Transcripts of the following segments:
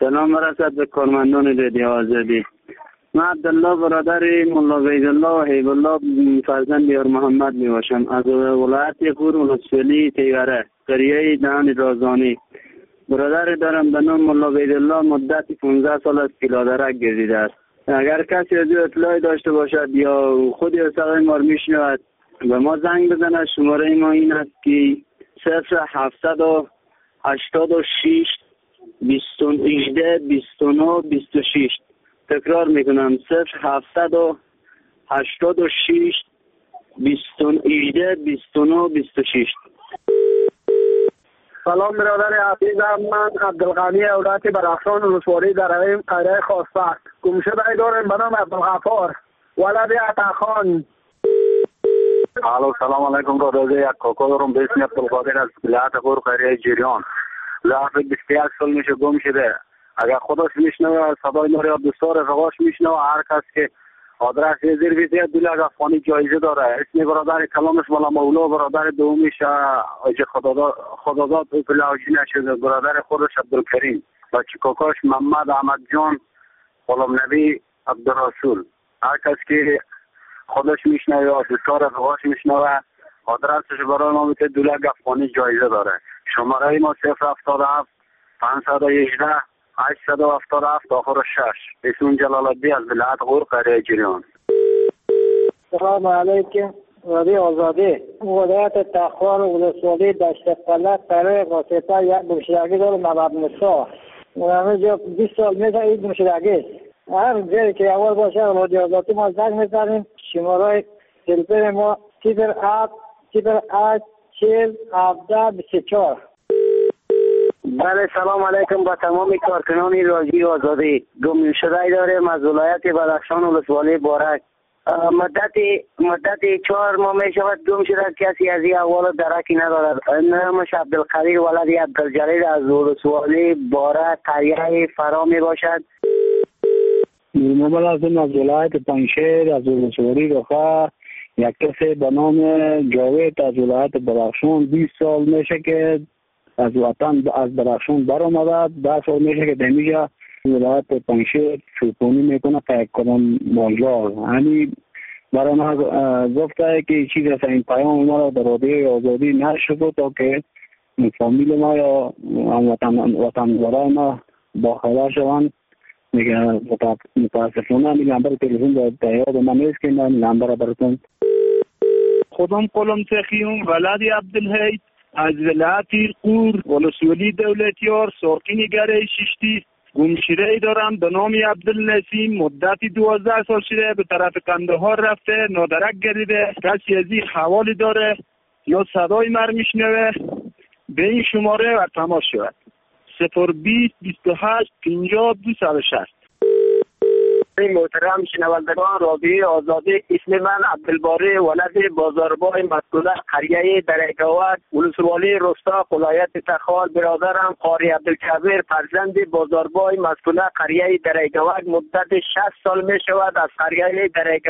سلام برسد به کارمندان رادیو آزادی. من عبدالله برادر ملا وحیدالله و حیب الله فرزند یار محمد می باشم. از ولایت غور ولسوالی تیوره قریه دهن رازانی. برادر دارم به نام ملا وحیدالله مدت 15 سال است که لادرک گزیده است. اگر کسی از او اطلاعی داشته باشد یا خودی از صدای ما میشنود به ما زنگ بزند. شماره ما این است که 0786 18 29 26. تکرار میکنم 0786 18 29 26. سلام برادر عزیزم، من عبدالغنی اولاد برخشان ولسوالی در قریه خواستک. گمشده دارم به نام عبدالغفار ولد عطاخان. سلام علیکم برادر. یک کاکا دارم به اسم عبدالقادر از ولایت غور قریه جریان. ظرف 21 سال میشه گم شده. اگر خودش میشنوه صدای ما را دوستان رفقاش میشنوه، هر کس که آدرس زیر ویزه 2 لک افغانی جایزه داره. اسم برادر کلامش ملا مولا، برادر دومیش آج خداداد اوپلاوجی نشده، برادر خودش عبدالکریم، بچه کاکاش محمد احمد جان غلام نبی عبدالرسول. هر کس که خودش میشنوه یا دوستان رفقاش میشنوه آدرسش برای ما میده 2 لک افغانی جایزه داره. شماره ما 077 518 877 آخر 6. اسم جلال الدین از ولایت غور قریه جریان. سلام علیکم. رادیو آزادی ولایت تخوان ولسوالی دشت قلعه قریه واسطه یک گمشدگی دارم محمد موسی. همینجا 20 سال میشه این گمشدگی. هر جایی که اول باشه رادیو آزادی ما زنگ میزنیم. شماره تلفن ما 08 40 17 24. بله سلام علیکم با تمام کارکنان رادیو آزادی. گم شده داریم از ولایت بدخشان ولسوالی بارک. مدت 4 ماه می شود گم شده. کسی از این احوال درکی ندارد. نامش عبدالقدیر ولد عبدالجلیل از ولسوالی بارک قریه فرا می باشد. نورمال از ولایت پنشیر از ولسوالی رخا. یک کسی به نام جاوید از ولایت بدخشان 20 سال میشه که از وطن از بدخشان برآمده. 10 سال میشه که دمیجا ولایت پنشیر چوپونی میکنه پیک کردن مالجار. یعنی برای ما گفته که چیز از این پیام ما را در رادیو آزادی نشد تا که فامیل ما یا وطنوارای ما با خبر شوند. میگه متاسفانه این نمبر تلفن در یاد من نیست که من نمبر براتون. خودم قلم تخیون ولد عبدالحید از ولایت غور ولسوالی دولتیار ساکن قریه ششتی. گمشده دارم به نام عبدالنسیم. مدتی 12 سال شده به طرف قندهار رفته، نادرک گردیده. کسی از این حوالی داره یا صدای مر میشنوه به این شماره و تماس شود 020 28 50 260. محترم شنوندگان رادیو آزادی، اسم من عبدالباری ولد بازاربای مسکونه قریه درگاوک ولسوالی رستا ولایت تخال. برادرم قاری عبدالکبیر فرزند بازاربای مسکونه قریه درگاوک مدت 60 سال می شود از قریه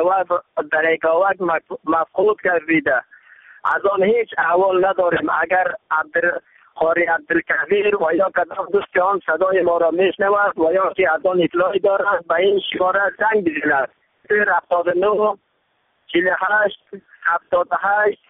درگاوک مفقود گردیده. از آن هیچ احوال نداریم. اگر قاری عبدالکبیر و یا کدام دوست آن صدای ما را میشنود و یا که از آن اطلاعی دارد به این شماره زنگ بزند 079 48 78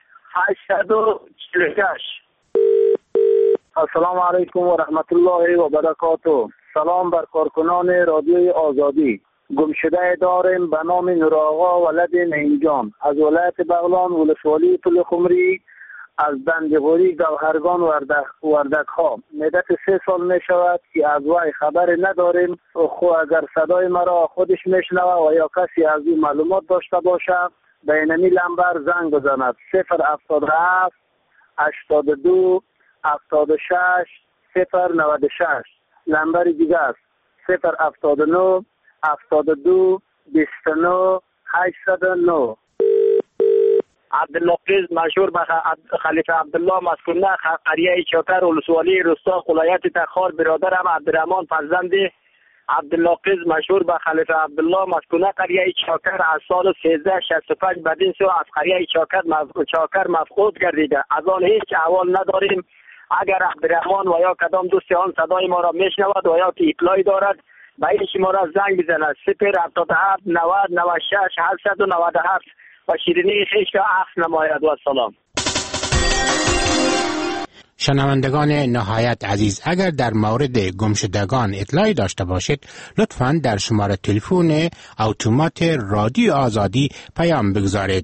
846. السلام علیکم و رحمت الله و برکاته. سلام بر کارکنان رادیوی آزادی. گمشده داریم به نام نوراغا ولد نینجان از ولایت بغلان ولسوالی پل خمری از بندغوری گوهرگان وردک ها. مدت 3 سال می شود که از وی خبر نداریم. خو اگر صدای مرا خودش میشنوه و یا کسی از این معلومات داشته باشه به اینمی نمبر زنگ بزند 077 82 76 096. نمبر دیگه است 079 72 29 809. عبدالناقض مشهور به خلیفه عبدالله مسکونه قریه چاکر ولسوالی رستا ولایت تخار. برادرم عبدالرحمن فرزند عبدالناقض مشهور به خلیفه عبدالله مسکونه قریه چاکر از سال 1365 بدین سو از قریه چاکر مفقود گردیده. از آن هیچ احوال نداریم. اگر عبدالرحمن و یا کدام دوست آن صدای ما را میشنود و یا که اطلاعی دارد به این شماره زنگ بزند 077 90 96 897 و شیرینی خویش را عکس نماید. و سلام. شنوندگان نهایت عزیز، اگر در مورد گمشدگان اطلاعی داشته باشید لطفاً در شماره تلفن اتومات رادیو آزادی پیام بگذارید.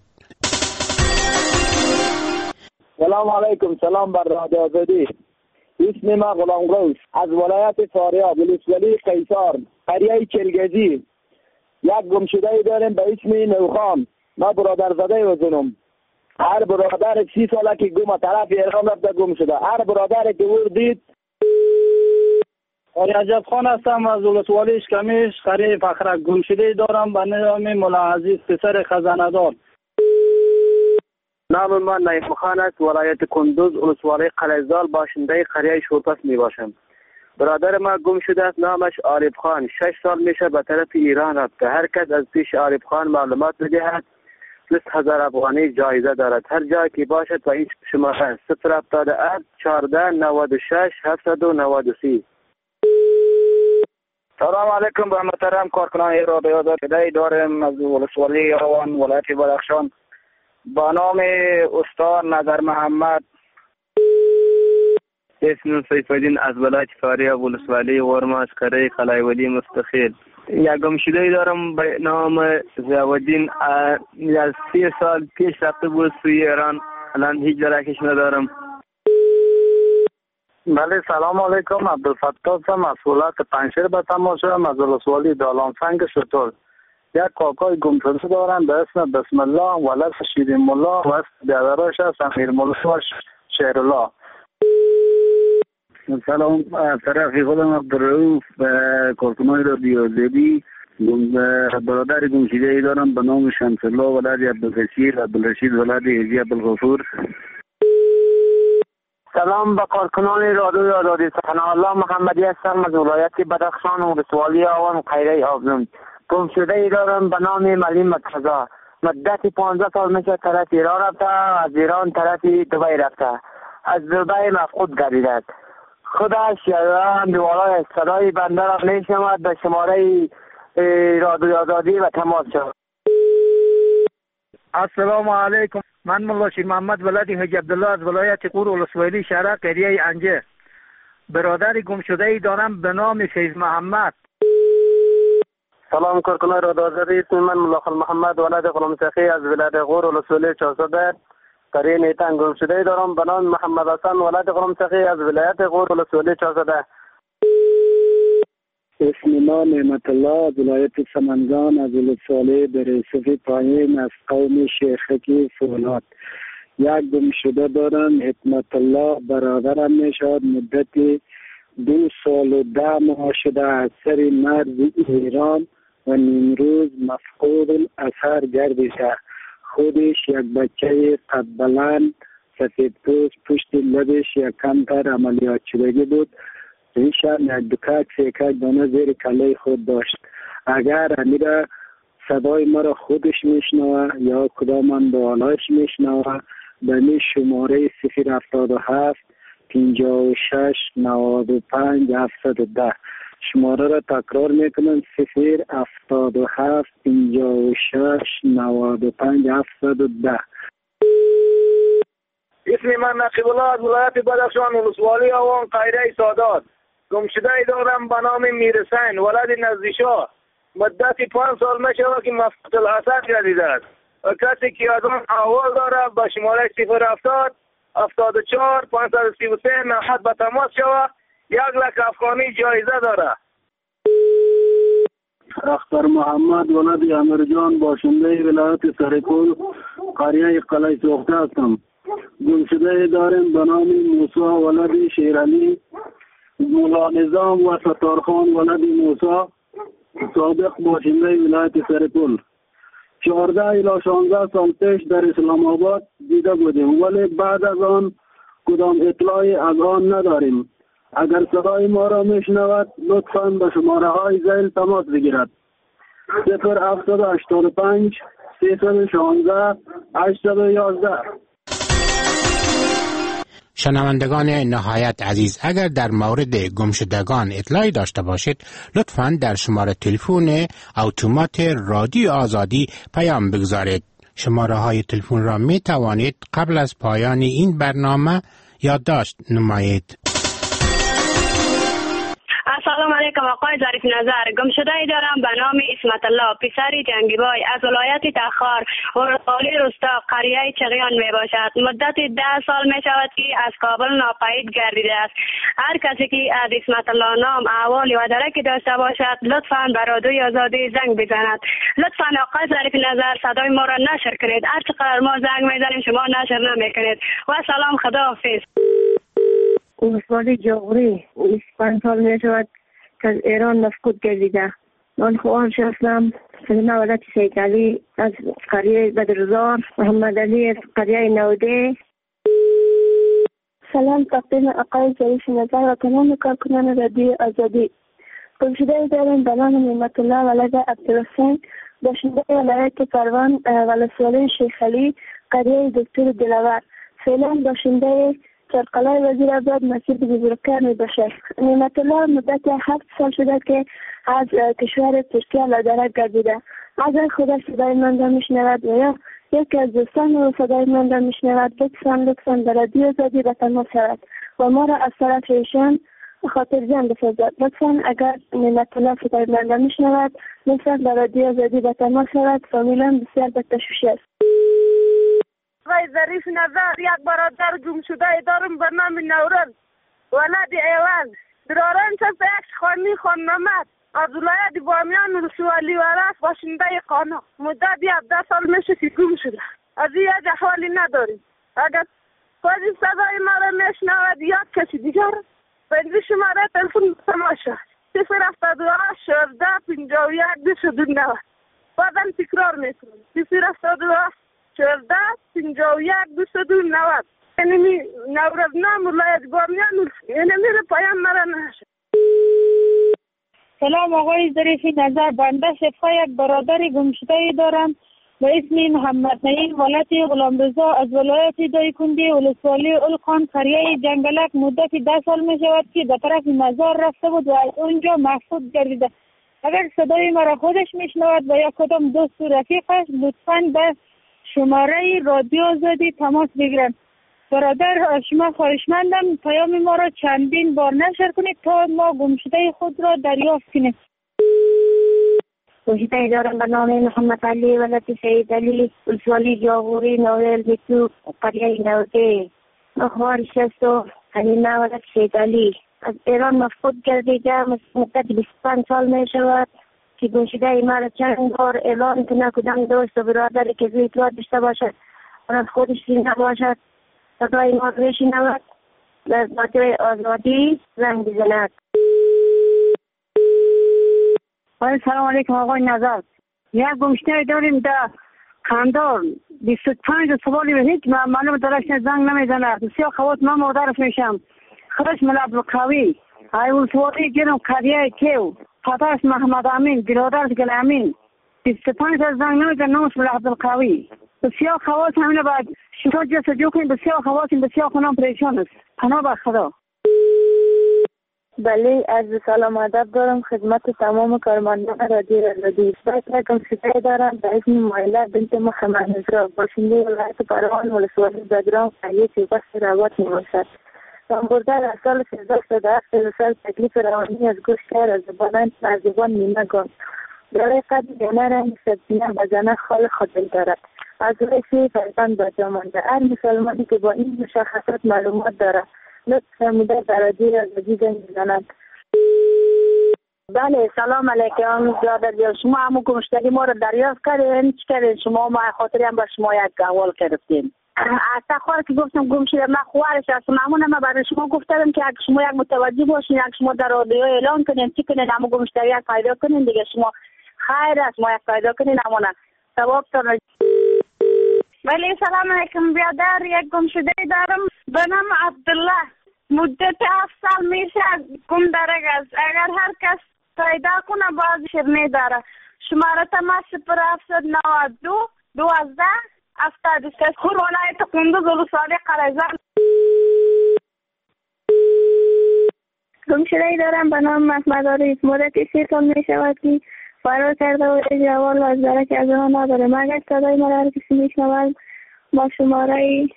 سلام علیکم. سلام بر رادیو آزادی. اسم ما غلام غوث از ولایت فاریاب ولسوالی قیصر قریه چلگزی. یک گمشده داریم به اسم نوخان. ما برادرزاده وزنم. هر برادر 30 ساله که گم طرف ایران رفته گم شده. هر برادر که او دید. عجب خان هستم از ولسوالی اشکمیش قریه فخرک. گمشده دارم به نام مولا عزیز پسر خزانه‌دار. نام من نعیم خان است. ولایت کندوز ولسوالی قلیزال باشنده قریه شورپس می باشم. برادر ما گم شده است. نامش عارف خان. 6 سال میشه به طرف ایران رفته. هر کس از پیش عارف خان معلومات بدهد 20,000 افغانی جایزه دارد. هر جایی که باشد و این شماره 077 14 96 793. سلام علیکم به محترم کارکنان رادیو آزادی. دارم از ولسوالی آوان ولایت بدخشان با نام استاد نظر محمد. اسم سیفالدین از ولایت فاریاب ولسوالی ورماش قریه قلعه ولی مستخیل. یک گمشده دارم به نام زیاودین. از 30 سال پیش رفته بود سوی ایران. الان هیچ درکش ندارم. بله سلام علیکم. عبدالفتاح هستم از ولایت پنجشیر به تماس شدم از ولسوالی دالان سنگ شتول. یک کاکای گم شده دارم به اسم بسم الله ولد شیرین مولا و اسم برادرش است امیر مولا و شیرالله. سلام از طرف خودم عبدالرؤوف کارکنان رادیو آزادی. برادر گمشده دارم به نام شمس الله ولد عبدالرشید ولد هجی عبدالغفور. سلام به کارکنان رادیو آزادی. ثنا الله محمدی هستم از ولایت بدخشان و ولسوالی آوان و قریه آبزم. گمشده ای دارم به نام ملیم مرتضی. مدت 15 سال میشه طرف ایران رفته. از ایران طرف دبی رفته. از دبی مفقود گردیده. خودش یادم دوالای صدای بنده را میشنود. به شماره رادیو آزادی و تماس شد. السلام علیکم. من مولا شیر محمد ولد حاجی عبدالله از ولایت قور ولسوالی شهر قریه انجه. برادر گمشده ای دارم به نام فیض محمد. سلام کارکنان رادیو آزادی. اسم من ملاخل محمد ولد غلام سخی از ولایت غور ولسوالی 400 قریه نیتن. گمشده ای دارم به نام محمد حسن ولد غلام سخی از ولایت غور ولسوالی 400. اسم ما نعمت الله از ولایت سمنگان از ولسوالی برسفی پایین از قوم شیخکی فولاد. یک گمشده دارم حکمت الله برادرم میشد. مدت 2 سال و 10 ماه شده از سر مرز ایران و نیمروز مفقود الاثر گردیده. خودش یک بچه قد بلند سفید پوست پشت لبش یک کمتر عملیات شدگی بود. ریشم یک دکک سیکک دانه زیر کله خود داشت. اگر امیر صدای مرا خودش میشنوه یا کدام بالایش میشنوه به می شماره 077 56 95 710. شماره را تکرار میکنم 077 56 95 710. اسم من نقیب الله از ولایت بدخشان ولسوالی آوان قریه سادات. گمشده ای دارم به نام میرسین ولد نزدیشاه. مدت 5 سال میشود که مفقود الاثر گردیده است و کسی که از آن احوال داره به شماره 070 74 533 90 به تماس شود. 1,00,000 افغانی جایزه داره. اختر محمد ولد امیرجان باشنده ولایت سرکل قریه قلعه سوخته هستم. گمشده دارم به نام موسی ولد شیرعلی. مولا نظام و ستارخان ولد موسی صادق باشنده ولایت سرکل. 14 الی 16 سال پیش در اسلام آباد دیده بودیم ولی بعد از آن کدام اطلاعی از آن نداریم. اگر صدای ما را میشنود لطفاً به شماره های ذیل تماس بگیرد. 0785 316 811. شنوندگان نهایت عزیز، اگر در مورد گمشدگان اطلاعی داشته باشید لطفاً در شماره تلفن اتومات رادیو آزادی پیام بگذارید. شماره های تلفن را می توانید قبل از پایان این برنامه یادداشت نمایید. سلام علیکم آقای ظریف نظر. گمشده دارم به نام اسمت الله، پسری جنگیبای از ولایت تخار، ولسوالی روستا قریه چغیان می باشد. مدت 10 سال می شود که از کابل ناپدید گردیده است. هر کسی که از اسمت الله نام احوال و درکی داشته باشد لطفاً به رادیوی آزادی زنگ بزند. لطفاً آقای ظریف نظر صدای ما را نشر کنید. هر چقدر ما زنگ میزنیم شما نشر نمیکنید. و سلام، خداحافظ. ولسوالی جاغوری 25 سال می شود که از ایران مفقود گردیده. من خوان شخصم سلمه ولایت سید علی از قریه بدرزار، محمد علی از قریه نوده. سلام تقدیم آقای ظریف نظر و تمام کارکنان رادیو آزادی. گمشده داریم به نام نعمت الله ولد عبدالحسین، باشنده ولایت پروان، ولسوالی شیخ علی، قریه دکتر دلاور. فعلا باشنده سرقلعه وزیرآباد مسجد بزرگتر می باشد. نعمت الله مدت 7 سال شده که از کشور ترکیه لادرک گردیده. اگر خودش صدای من را میشنود و یا یکی از دوستان او صدای من را میشنود لطفاً به رادیو آزادی به تماس شود و ما را از طرف ایشان خاطر جمع بسازد. لطفاً اگر نعمت الله صدای من را میشنود لطفاً به رادیو آزادی به تماس شود. فامیلم بسیار به تشویش است. آقای ظریف نظر، یک برادر گم شده دارم به نام نورز ولد ایوان. دراران چست یک خانی خانمت از ولایت بامیان ولسوالی ورس باشنده قانا. مدت 17 سال میشه که گم شده. از این یک احوالی نداریم. اگر خودی صدای ما را میشنود یا کسی دیگر به این شماره تلفن تماشا 072 14 51 229. بعدم تکرار میکنم 072 14 51 229. اینمی نورز نام ولایت بامیان اینمی رو پایان مرا نشد. سلام آقای ظریف نظر، بنده شفا یک برادر گمشده دارم به اسم محمد نعیم ولایت غلامرضا از ولایت دایکندی ولسوالی الخان قریه جنگلک. مدت 10 سال می شود که به طرف مزار رفته بود و از اونجا مفقود گردیده. اگر صدای مرا خودش میشنود و یا کدام دوست و رفیقش لطفاً به شماره رادیو آزادی تماس بگیرند. برادر شما خواهشمندم پیام ما را چندین بار نشر کنید تا ما گمشده خود را دریافت کنیم. گمشده دارم به نام محمد علی ولد سید علی، ولسوالی جاغوری، نویل بیتو، قریه نوده. اخبار شست و حلیمه ولد سید علی از ایران مفقود گردیده. مدت 25 سال می شود که گمشده ما را چند بار اعلام کنه کدام دوست و برادری که زیر اطلاع داشته باشد و از خودش زنده باشد صدای ما را بشنود و رادیوی آزادی زنگ بزند. سلام علیکم آقای نظر. یک گمشده داریم در خاندار 25 سوالی به هیچ معلوم درش زنگ نمیزنه. بسیار خوات من مادرش میشم. خودش ملعب قوی ای ولسوالی گرم قریه کیو، پدرش محمد امین، برادرش گل امین. 25 زنگ نمیزنه. نامش ملعب قوی. بسیار خوات همینه باید شما جستجو کنید. بسیار خواتیم بسیار خونم پریشان است. پناه به خدا. بله، از سلام ادب دارم خدمت تمام کارمندان رادیو آزادی. یک گمشده دارم به اسم مایله بنت محمد نزرا، باشنده ولایت پروان ولسوالی بدران قریه چوبست روات میباشد. برده در سال 1307 سال تکلیف روانی از گوش کرد از زبان نیمه گان. برای قد دیانه رنگ سبزینه و زنه خال خودل دارد. از رئیسی فرزند باجا مانده. هر مسلمانی که با این مشخصات معلومات دارد لطف فرموده در رادیو آزادی زنگ بزنند. بله، سلام علیکم برادر جان. شما همون گمشدگی ما رو دریافت کردین؟ چی کردین شما؟ ما خاطری هم به شما یک احوال گرفتیم. از تخوار که گفتم گم شده من خوارش هستم. همون من برای شما گفتم که اگه شما یک متوجه باشین، اگه شما در رادیو اعلان کنین چی کنین همون گمشدگی یک پیدا کنین دیگه. شما خیر است ما یک پیدا کنین همونه ثواب تان. ولی سلام علیکم برادر، یک گمشده دارم به نام عبدالله. مدت 7 سال میشه گم درک است. اگر هر کس پیدا کنه باز شرمه داره. شماره تماس 0792 12 73 خور ولایت کندوز ولسوالی قره‌زر. گمشده‌ای دارم به نام محمد عارف. مدت 3 سال می شود که فرار کرده و جوال از درک از آن ندارم. اگر صدای مرا هر کسی می شنود با شماره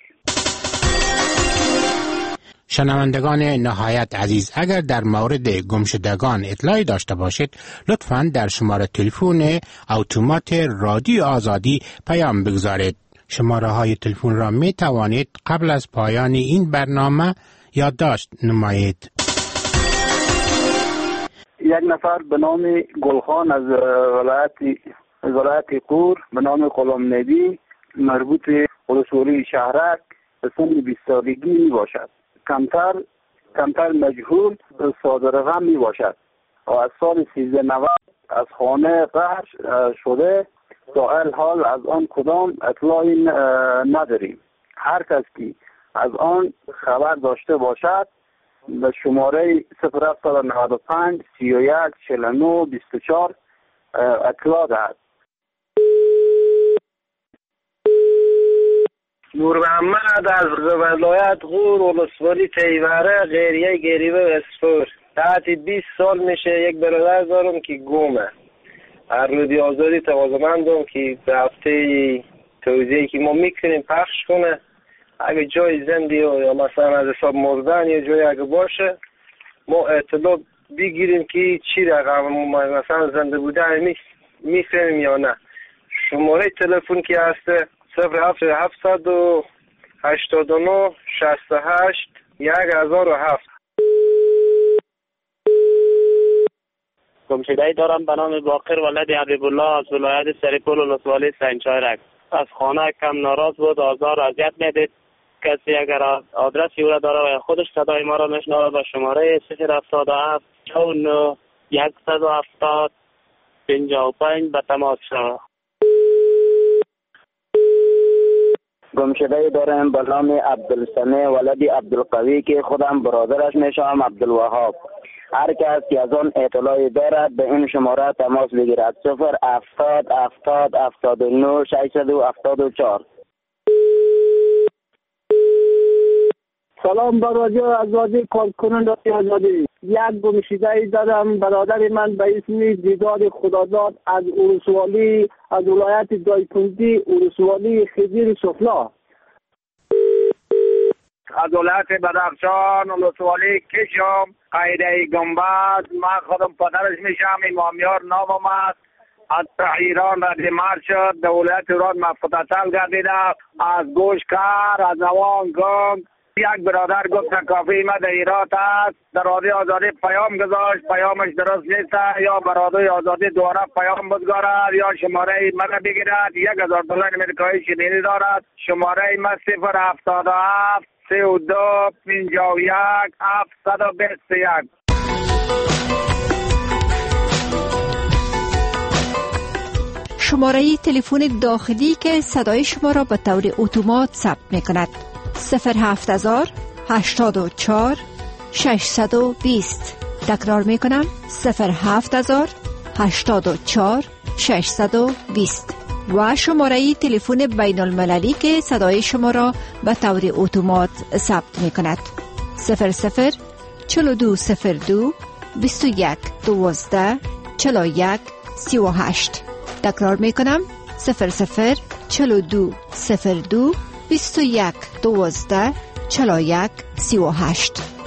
شنوندگان نهایت عزیز، اگر در مورد گمشدگان اطلاعی داشته باشید لطفاً در شماره تلفن اتومات رادیو آزادی پیام بگذارید. شماره های تلفن را می توانید قبل از پایان این برنامه یادداشت نمایید. یک نفر به نام گلخان از ولایت قور به نام غلام نبی مربوط ولسوالی شهرک به سن 20 سالگی می باشد. کمتر مجهول صادر غم می باشد و از سال 1390 از خانه قهر شده. تا حال از آن کدام اطلاعی نداریم. هر کس که از آن خبر داشته باشد به شماره 0795 31 49 24 اطلاع دهد. نور محمد از ولایت غور ولسوالی تیوره غیریه گریبه و اسفور. تحت 20 سال میشه. یک برادر دارم که گمه. هر رادیو آزادی توازمندم که به هفته توضیحی که ما میکنیم پخش کنه. اگه جای زندی یا مثلا از حساب مردن یا جای اگه باشه ما اطلاع بگیریم که چی رقم مثلا زنده بودن میفهمیم یا نه. شماره تلفن که هسته 07789 68 1007. گمشده‌ای دارم به نام باقر ولد حبیب الله از ولایت سریپول ولسوالی سنگچایرک. از خانه کم ناراض بود، آزار و اذیت میدید. کسی اگر آدرسی او را داره و خودش صدای ما را میشنوه با شماره 077 49 170 55 به تماس شود. گمشده‌ای دارم به نام عبدالسمیع ولد عبدالقوی که خودم برادرش میشم عبدالوهاب. هر کس که از آن اطلاعی دارد به این شماره تماس بگیرد. 070 70 79 674. سلام بر رادیو آزادی، کارکنان رادیو آزادی. یک گمشده‌ای دارم برادر من به اسم دیدار خداداد از ولسوالی از ولایت دایکنډي ولسوالی خضر سفلا. از ولایت بدخشان ولسوالی کشم قایده گنبد. من خودم پدرش میشم. امامیار نامم است. از ایران رد مرد شد. در ولایت ایران مفتتل گردیدم. از گوشکر از نوان گنگ. یک برادر گفت کافی ما در ایران است. در رادیو آزادی پیام گذاشت. پیامش درست نیست. یا برادر آزادی دوباره پیام بگذارد یا شماره من بگیرد. $1000 امریکایی شنیدی دارد. شماره ما 077 32 51 721. شماره تلفن داخلی که صدای شما را به طور اتومات ثبت می کند 07000 84 620. تکرار می کنم 07000 84 620 و شماره تلفن بین المللی که صدای شما را به طور اتومات ثبت می کند 00 4202 21 12 41 38. تکرار می کنم 00 4202 21 12 41 38.